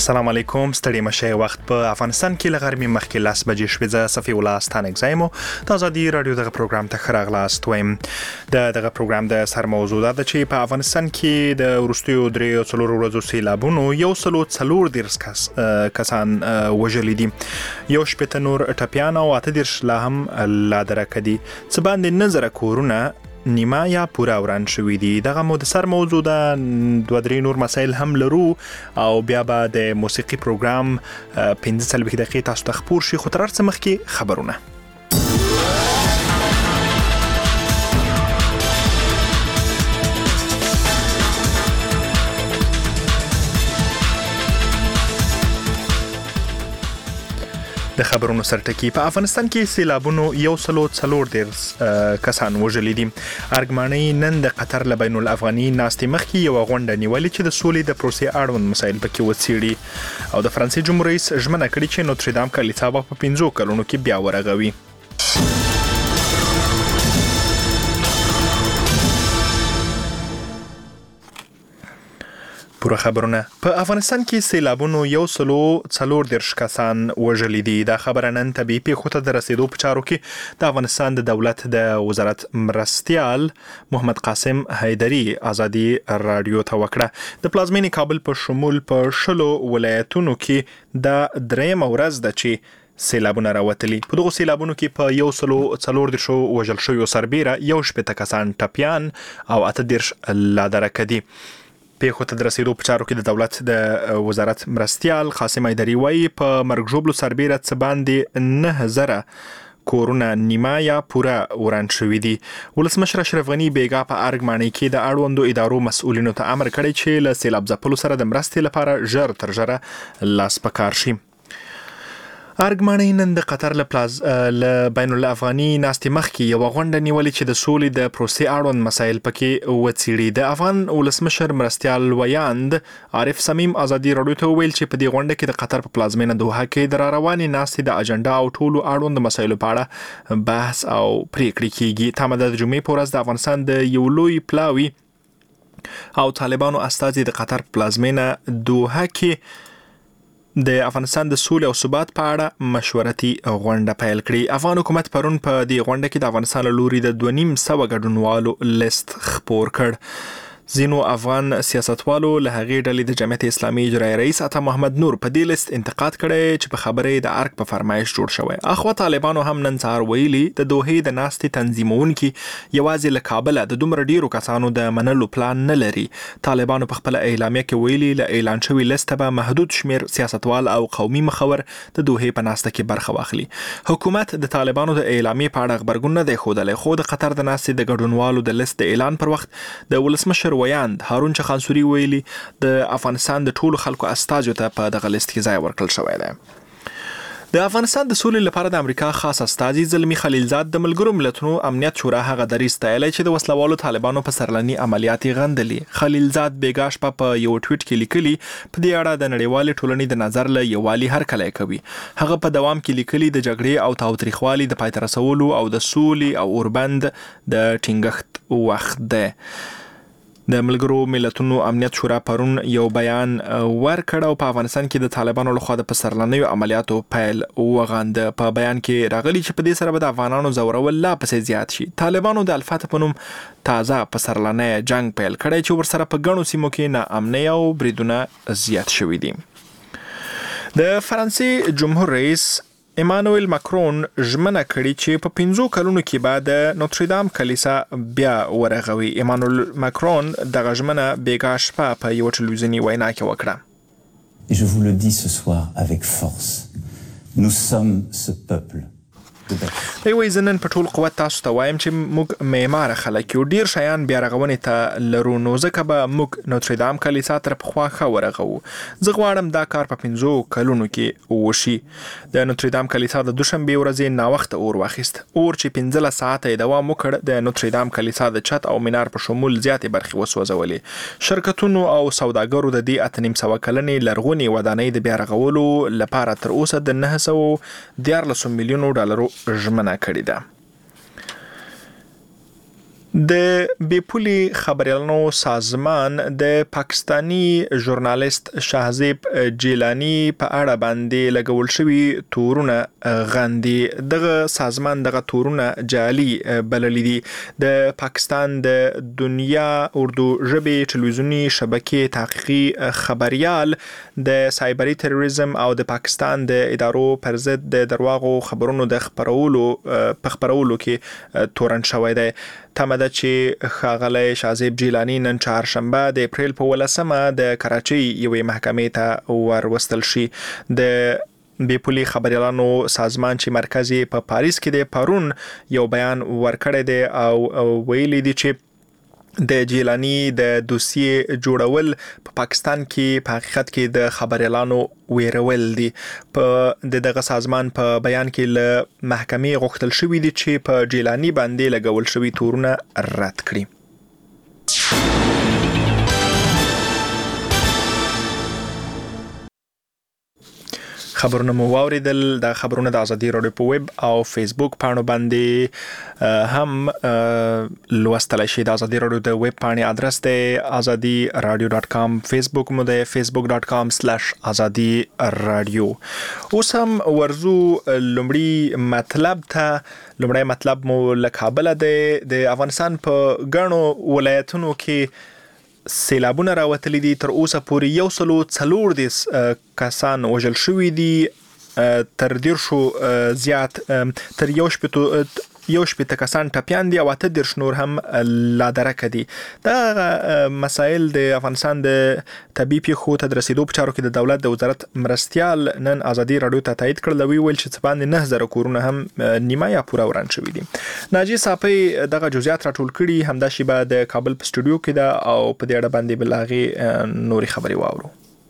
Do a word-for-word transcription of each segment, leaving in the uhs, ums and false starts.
السلام علیکم. ستړي مشه وخت په افغانستان کې لغرمې مخکې لاس بجې شوې. زه صفي الله ستانک زایم د ازادي رادیو دغه پروګرام ته خراغلاست وایم. د دغه پروګرام د سر موضوع ده چې په افغانستان کې د وروستیو درې او څلور ورځو سیلابونو یو سلو څلور دیرش کس کسان وژلي دي، یو شپېته نور ټپیان او اته دیرش لا هم لا درکه دي، څه باندې نه زره کورونه نیمه یا پوره وران شوي دي. دغه مو د سر موضوع ده. دوه درې نور مسایل هم لرو او بیا به د موسیقي پروګرام پنځه څلوېښت دقیقې تاسو ته خپور شي، خو تر هر څه مخکې خبرونه. د خبرونو سرټکی. په افغانستان کې سیلابونو یو سلو څلور دیرش کسان وژلي دي. ارګمانۍ نن د قطر له بین الافغاني ناستې مخکې یوه غونډه نیولې چې د سولې د پروسې اړوند مسایل پکې وڅېړي او د فرانسې جمهور رئیس ژمنه کړې چې نوتردام کلیسا به په پنځو کلونو کې بیا ورغوي. پوره خبرونه. په افغانستان کې سیلابونو یو سلو څلور دیرش کسان وژلي دي. دا خبره نن طبیعي پیښو ته د رسیدو په چارو کې د افغانستان د دولت د وزارت مرستیال محمد قاسم حیدري ازادي رادیو ته وکړه. د پلازمینې کابل په شمول په شلو ولایتونو کې دا درېیمه ورځ ده چې سیلابونه راوتلي. په دغو سیلابونو کې په یو سلو څلور دیرشو وژل شویو سربیره یو شپېته کسان ټپیان او اته دیرش لا درکه دي. پیښو ته د رسیدو په چارو کې د دولت د وزارت مرستیال قاسم حیدري وایي په مرګ ژوبلو سربیره څه باندې نه زره کورونه نیمه یا پوره وران شوي دي. ولسمشر اشرف غني بیګا په ارګمانۍ کې د اړوندو ادارو مسؤلینو ته امر کړی چې له سیلاب ځپلو سره د مرستې لپاره ژر تر ژره لاس په کار شي. ارګمانۍ نن د قطر له پلاز له بین الافغاني ناستې مخکې یوه غونډه نیولې چې د سولې د پروسې اړوند مسایل پکې وڅېړي. د افغان ولسمشر مرستیال ویاند عارف صمیم ازادي رادیو ته وویل چې په دې غونډه کې د قطر په پلازمینه دوحه کې د راروانې ناستې د اجنډا او ټولو اړوند مسایلو په اړه بحث او پریکړې کیږي. تمه ده د جمعې په ورځ د افغانستان د یو لوی پلاوي او طالبانو استازي د قطر پلازمینه دوحه کې د افغانستان د سولې او ثبات په اړه مشورتي غونډه پیل کړې. افغان حکومت پرون په دې غونډه کې د افغانستان له لوري د دوه نیم سوه ګډونوالو لیست خپور کړ. ځینو افغان سیاستوالو له هغې ډلې د جمعیت اسلامي اجرایي رئیس عطا محمد نور په دې لیست انتقاد کړی چې په خبره یې د ارګ په فرمایش جوړ شوی. اخوا طالبانو هم نن سهار ویلي د دوحې د ناستې تنظیمونکي یوازې له کابله د دومره ډیرو کسانو د منلو پلان نه لري. طالبانو په خپله اعلامیه کې ویلي له اعلان شوي لیسته به محدود شمیر سیاستوال او قومي مخور د دوحې په ناسته کې برخه واخلي. حکومت د طالبانو د اعلامیې په اړه غبرګون نه دی ښودلی، خو د قطر د ناستې د ګډونوالو د لیست د اعلان پر وخت د ولسمشر ویاند هارون چخانسوري ویلي د افغانستان د ټولو خلکو استازو ته په دغه لیست کې ځای ورکړل شوی دی. د افغانستان د سولې لپاره د امریکا خاص استازي زلمی خلیلزاد د ملګرو ملتونو امنیت شورا هغه دریځ ستایلی چې د وسلوالو طالبانو په سرلني عملیات یې غندلي. خلیلزاد بیګا شپه په یو ټویټ کې لیکلي په دې اړه د نړیوالې ټولنې د نظر له یووالي هرکلی کوي. هغه په دوام کې لیکلي د جګړې او تاوتریخوالي د پای ته رسولو او د سولې او اوربند د ټینګښت وخت دی. د ملګرو ملتونو امنیت شورا پرون یو بیان ورکړ او په افغانستان کې د طالبانو لخوا د پسرلنیو عملیاتو پیل وغاند. په بیان کې راغلي چې په دې سره به د افغانانو زورول لا پسې زیات شي. طالبانو د الفتح په نوم تازه پسرلنی جنگ پیل کړی چې ورسره په ګڼو سیمو کې ناامنۍ او بریدونه زیات شوي دي. د فرانسې جمهور رئیس ایمانوئل ماکرون ژمنه کړې چې په پنځو کلونو کې به د نوتردام کلیسا بیا ورغوي. ایمانوئل ماکرون دغه ژمنه بیګا شپه په یوه ټلویزیوني وینا کې وکړه. Et je vous le dis ce soir avec force. Nous sommes ce peuple. دی وایي زه نن په ټول قوت تاسو ته وایم چې موږ معماره خلک یو، ډیر شیان بیا رغونې ته لرو، نو ځکه به موږ نوتردام کلیسا تر پخوا ښه ورغوو. زه غواړم دا کار په پنځو کلونو کې وشي. د نوتردام کلیسا د دوشنبې ورځې ناوخته اور واخیست. اور چې پنځلس ساعته یې دوام وکړ د نوتردام کلیسا د چت او مینار په شمول زیاتې برخې وسوځولې. شرکتونو او سوداګرو د دې اته نیم سوه کلنې لرغونې ودانۍ د بیا رغولو لپاره تر اوسه د نهه سوه دیارلسو میلیونو ډالرو ژمنه کړې ده. د بیپولي خبريالانو سازمان د پاکستانی ژورنالیست شاهزیب جیلانی په اړه باندې لګول شوی تورونه غندي. دغه سازمان دغه تورونه جعلي بللي دي. د پاکستان د دنیا اردو ژبې ټلویزیونی شبکې تحقیقي خبريال د سایبری تروریزم او د پاکستان د ادارو پر ضد د درواغو خبرونو د خبرولو په خبرولو کې تورن شوی دی. تمه ده چې ښاغلی شاهزیب جیلانی نن چهارشنبه د اپریل په ولسمه د کراچۍ یوې محکمې ته وروستل شي. د بیپولي خبريالانو سازمان چې مرکز یې په پاریس کې دی پرون یو بیان ورکړی دی او ویلي دی چې د جیلانی د دوسیې جوړول په پاکستان کې په حقیقت کې د خبريالانو ویرول دي. په دغه سازمان په بیان کې له محکمې غوښتل شوی دی چې په جیلانی باندې لګول شوی تورونه رد کړي. خبرونه مو واوریدل. د خبرونه د ازادي رادیو په ویب او فیسبوک پاڼو باندې هم لوستلای شئ. د ازادي رادیو د ویب پاڼې ادرس دی ازادي رادیو ډاټ کام، فیسبوک مو دی فیسبوک ډاټ کام سلیش ازادي رادیو. اوس هم ورزو لومړی مطلب ته. لومړی مطلب مو له کابل دی. د افغانستان په ګڼو ولایتونو کې سیلابونه راوتلي دي. تر اوسه پورې یو سلو څلور دیس کسان وژل شوي دي. تر دیرشو زیات تر یو شپېتو یو شپېته کسان ټپیان دي او اته دیرش نور هم لا درکه دي. دا مسایل د افغانستان د طبي پیښو ته د رسیدو په چارو کې د دولت د وزارت مرستیال نن ازادي رادیو ته تایید کړل. ویل چې څه باندې نه زره کورونه هم نیمه یا پوره وران شوي دي. ناجی صافی دغه جزئیات راټول کړي. همدا شیبه د کابل په سټوډیو کې ده او په دې اړه باندې بلاغي نوري خبري واورو.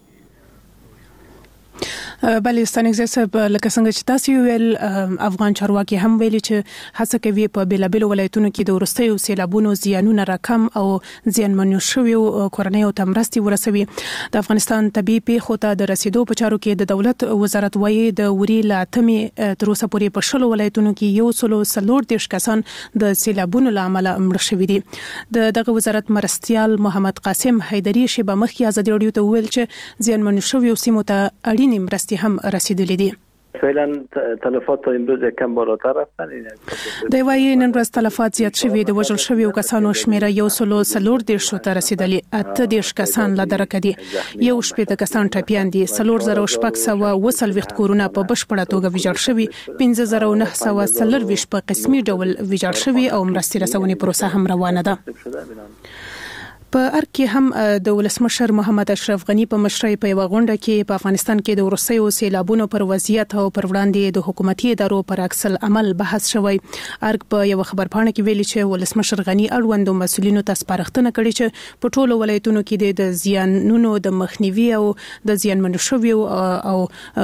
بلې ستانګزه صاحب لکه څنګه چې تاسو ویل افغان چارواکي هم ویلي چې هڅه کوي په بیلابل ولایتونو کې د ورستیو سیلابونو زیانونه راکم او زیانمنو شویو کورنیو ته مرستي ورسوي. د افغانستان طبي پیښو ته د رسیدو په چارو کې د دولت وزارت وایي د وری لاتمي تر اوسه پورې په شلو ولایتونو کې یو سلو څلور دیرش کسان د سیلابونو لامل مړه شوي دي. د دغه وزارت مرستیال محمد قاسم حیدری شیبه مخکې ازادي رادیو ته ویل چې زیانمنو شویو سیمو ته اړینې مرستي هم رسیدلې دي. فعلا تلفات تا امروز کم بالاتر رفتن. د وایي نن ورځ تلفات زیات شوي. د وژل شویو کسانو شمیره یو سلو څلور دیرش ته رسیدلې. اته دیرش کسان لا درکه دي. یو شپېته کسان ټپیان دي. څلور زره شپږ سوه اوه څلوېښت کورونه په بشپړه توګه ویجاړ شوي. پنځه زره نهه سوه څلرویشت په قسمي ډول ویجاړ شوي او مرستې رسونې پروسه هم روانه ده. په ارګ کې هم د ولسمشر محمد اشرف غنی په مشرۍ په یو غونډه کې په افغانستان کې د ورسېو سیلابونو پر وضعیت او پر وړاندې د حکومتي ادارو پر عکس العمل بحث شوی. ارګ په یو خبرپاڼه کې ویلي چې ولسمشر غنی اړوندو مسؤلینو ته سپارښتنه کړې چې په ټولو ولایتونو کې د زیانونو د مخنیوي او د زیانمنو شویو او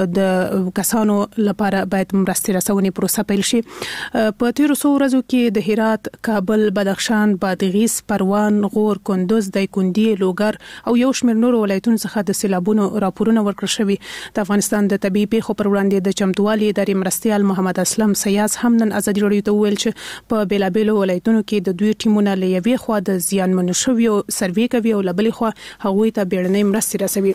د کسانو لپاره باید مرستې رسونې پروسه پیل شي. په تیرو څو ورځو کې د هرات، کابل، بدخشان، بادغیس، پروان، غور، کندوز، دایکندي، لوګر او یو شمېر نورو ولایتونو څخه د سیلابونو راپورونه ورکړل شوي. د افغانستان د طبي پیښو پر وړاندې د چمتووالي ادارې مرستیال محمد اسلم سیاز هم نن ازادي رادیو ته ویل چې په بیلابیلو ولایتونو کې د دوی ټیمونه له یوې خوا د زیانمنو شویو سروې کوي او له بلې خوا هغوی ته بیړنۍ مرستې رسوي.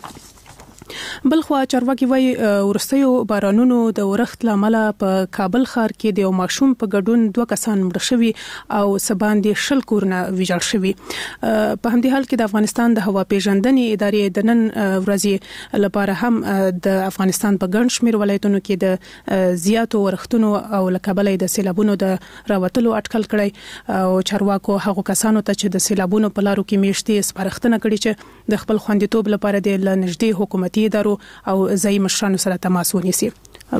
بل خو چارواکي وایي ورستیو بارانونو د ورښت لامل په کابل ښار کې د یو ماشوم په ګډون دوه کسان مړه شوي او سباندې شل کورونه ویجاړ شوي. په همدې حال کې د افغانستان د هوا پیژندنې ادارې د نن ورځې لپاره هم د افغانستان په ګڼ شمېر ولایتونو کې د زیاتو ورښتونو او له کبله د سیلابونو د راوتلو اټکل کړی او چارواکو هغو کسانو ته چې د سیلابونو په لارو کې میشتي سپارښتنه کړې چې د خپل خوندیتوب لپاره د نږدې حکومتي ادارو او ځایي مشرانو سره تماس ونیسي.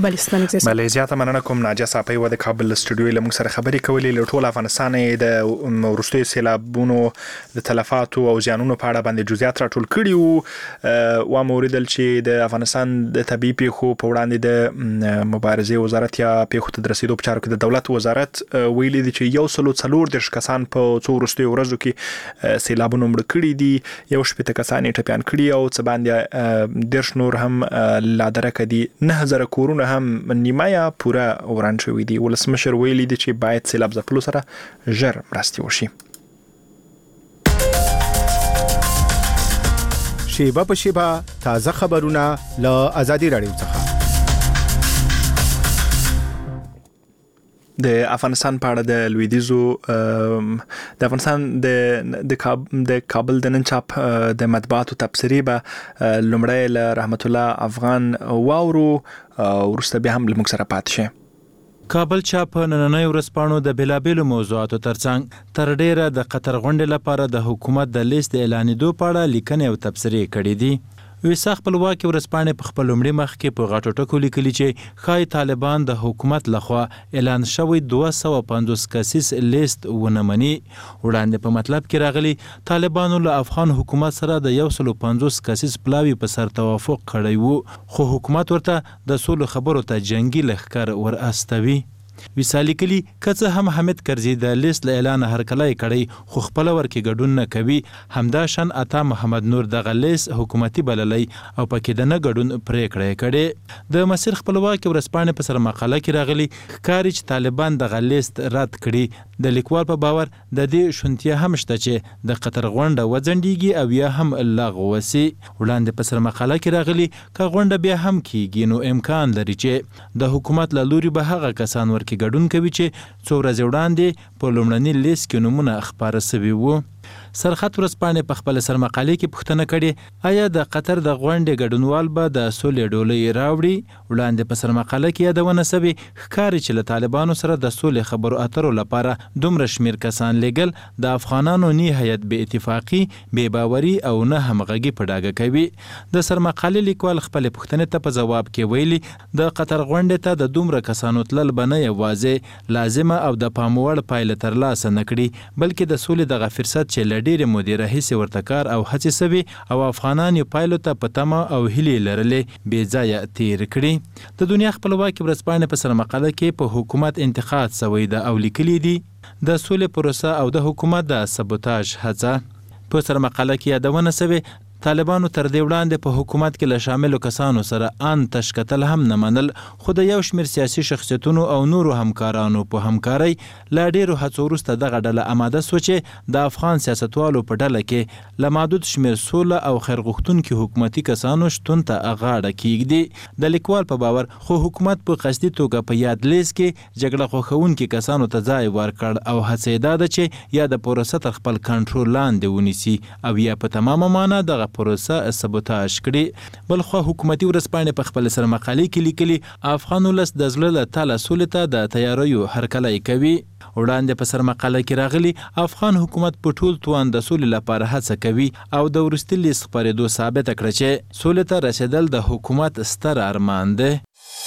بلې زیاته مننه کوم ناجیه صافی و د کابل سټوډیو له موږ سره خبرې کولې. له ټول افغانستان د وروستیو سیلابونو د تلفاتو او زیانونو په اړه باندې جزئیات راټول کړي وو. و موریدل چې د افغانستان د طبي پیښو په وړاندې د مبارزې وزارت یا پیښو ته د رسیدو په چارو کې د دولت وزارت ویلي دي چې یو سلو څلور دیرش کسان په څو وروستیو ورځو کې سیلابونو مړه کړي دي. یو شپېته کسان یې ټپیان کړي او څه باندې دیرش نور هم لا درکه دي. نه زره کورونه هم نیمه یا پوره وران شوي دي. ولسمشر ویلي دي چې باید سیلاب ځپلو سره ژر مرستې وشي. شیبه په شیبه تازه خبرونه له آزادي رادیو څخه. د افغانستان په اړه د لویدیزو د افغانستان د د کابل د نن چاپ د مطبوعاتو تبصرې به لومړی له رحمت الله افغان واورو ورسته بیا هم لموږ سره پاتې شي. کابل چاپ نننۍ ورځپاڼو د بېلابېلو موضوعاتو ترڅنګ تر ډیره د قطر غونډې لپاره د حکومت د لیست د اعلانېدو په اړه لیکنې او تبصرې کړې دي. ویسا خپلواکي ورځپاڼې په خپل لومړي مخ کې په غټو ټکو لیکلي چې ښایي طالبان د حکومت لخوا اعلان شوی دوه سوه پنځوس کسیز لیست ونه مني. وړاندې په مطلب کې راغلي طالبانو له افغان حکومت سره د یو سلو پنځوس کسیز پلاوي په سر توافق کړی و، خو حکومت ورته د سولو خبرو ته جنگي لښکر ور استوي. ویسا لیکلي که څه هم حامد کرزي د لیست له اعلانه هرکلی کړی خو خپله ورکې ګډون نه کوي. همداشان عطا محمد نور دغه لیست حکومتي بللی او پکې د نه ګډون پرېکړه یې کړې. د مسیر خپلواکي ورځپاڼې په سر مقاله کې راغلي ښکاري چې طالبان دغه لیست رد کړي. د لیکوال په باور د دې شونتیا هم شته چې د قطر غونډه وځنډیږي او یا هم لغوه وسي. وړاندې په سر مقاله کې راغلي که غونډه بیا هم کیږي نو امکان لري چې د حکومت له لوري به هغه کسان ورکې ګډون کوي چې څو ورځې وړاندې په لومړني لیست کې نومونه خپاره سوي وو. سرخط ورځپاڼې په خپل سرمقالې کې پوښتنه کړې آیا د قطر د غونډې ګډونوال به د سولې ډولۍ راوړي. وړاندې په سرمقاله کې یادونه سوې ښکاري چې له طالبانو سره د سولې خبرو اترو لپاره دومره شمیر کسان لیږل د افغانانو نهایت بې اتفاقي، بې باوري او نه همغږي په ډاګه کوي. د سرمقالې لیکوال خپلې پوښتنې ته په ځواب کې ویلي د قطر غونډې ته د دومره کسانو تلل به نه یوازې لازمه او د پام وړ پایله ترلاسه نه کړي بلکې د سولې دغه فرصت چې له ډېرې مودې راهیسې ورته کار او هڅې سوي او افغانان یې پایلو ته په تمه او هیلې لرلې بې ځایه تیر کړي. د دنیا خپلواکي ورځپاڼې په سرمقاله کې په حکومت انتقاد سوی ده او لیکلي دي د سولې پروسه او د حکومت د سبوتاژ هڅه. په سرمقاله کې یادونه سوې طالبانو تر دې وړاندې په حکومت کې له شاملو کسانو سره ان تشکتل هم نه منل، خو د یو شمېر سیاسي شخصیتونو او نورو همکارانو په همکارۍ له ډېرو هڅو وروسته دغه ډله اماده سوه چې د افغان سیاستوالو په ډله کې له محدود شمېر سوله او خیر غوښتونکي حکومتي کسانو شتون ته غاړه کیږدي. د لیکوال په باور خو حکومت په قصدي توګه په یاد لیست کې جګړه خوښونکي کسانو ته ځای ورکړ او هڅه یې دا ده چې یا د پروسه تر خپل کنټرول لاندې ونیسي او یا په تمامه معنا دغه پروسه سبوتاژ کړي. بلخوا حکومتي ورځپاڼې په خپل سرمقالې کې لیکلي افغان ولس د زړه له تله سولې ته د تیاریو هرکلی کوي. وړاندې په سرمقاله کې راغلي افغان حکومت په ټول توان د سولې لپاره هڅه کوي او د وروستي لیست خپرېدو ثابته کړه چې سولې ته رسېدل د حکومت ستر ارمان دی.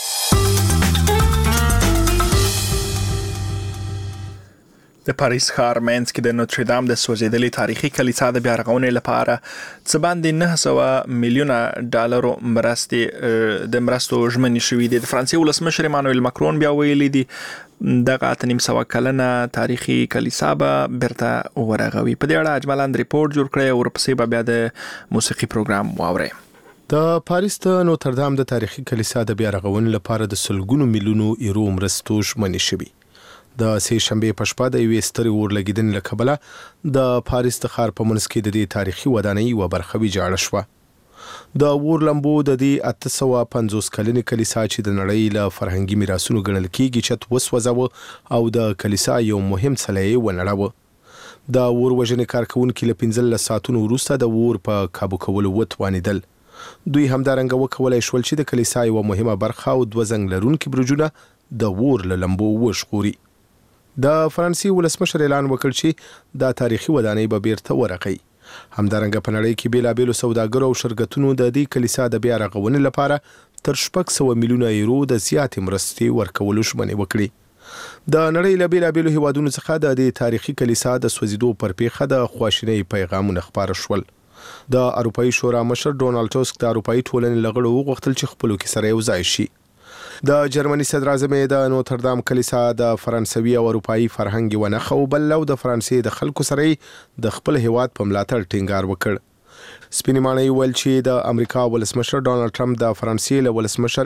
د پاریس ښار منځ کې د نوتردام د سوځېدلې تاریخي کلیسا د بیا رغونې لپاره څه باندې نه سوه میلیونه ډالرو مرستې د مرستو ژمنې شوي دي. د فرانسې ولسمشر ایمانویل ماکرون بیا ویلي دي دغه اته نیم سوه کلنه تاریخي کلیسا به بیرته ورغوي. په دې اړه اجمالاً ریپورټ جوړ کړی او ورپسې به بیا د موسیقي پروګرام واورئ. د پاریس د نوتردام د تاریخي کلیسا د بیا رغونې لپاره د سلګونو میلیونو یورو مرستو ژمنې شوي. د سې شنبې په شپه د یوې سترې اورلګیدنې له کبله د پاریس د ښار په منځ کې د دې تاریخي ودانۍ یوه برخه ویجاړه شوه. د اور لمبو د دې اته سوه پنځوس کلنې کلیسا چې د نړۍ له فرهنګي میراثونو ګڼل کیږي چت وسوځاوه او د کلیسا یو مهم څلی یې ونړاوه. د اور وژنې کارکوونکي له پنځلس ساعتونو وروسته د اور په کابو کولو وتوانېدل. دوی همدارنګه وکولی شول چې د کلیسا یوه مهمه برخه او دوه زنګ لرونکي برجونه د اور له لمبو وژغوري. د فرانسې ولسمشر اعلان وکړ چې دا تاریخي ودانۍ به بیرته ورغوي. همدارنګه په نړۍ کې بیلابیلو سوداګرو او شرکتونو د دې کلیسا د بیا رغونې لپاره تر شپږ سوه میلیونه یورو د زیاتې مرستې ورکولو ژمنې وکړي. د نړۍ له بیلابیلو هیوادونو څخه د دې تاریخي کلیسا د سوځېدو پر پیښه د خواشینۍ پیغامونه خپاره شول. د اروپایي شورا مشر ډونالډ ټسک د اروپایي ټولنې له غړو وغوښتل چې خپلو کې سره یو ځای شي. د جرمني صدر اعظم د نوتردام کلیسا د فرانسوي او اروپایي فرهنګ یوه نښه وبلله او د فرانسې د خلکو سره یې د خپل هیواد په ملاتړ ټینګار وکړ. سپینې ماڼۍ ویل چې د امریکا ولسمشر ډونالډ ټرمپ د فرانسې له ولسمشر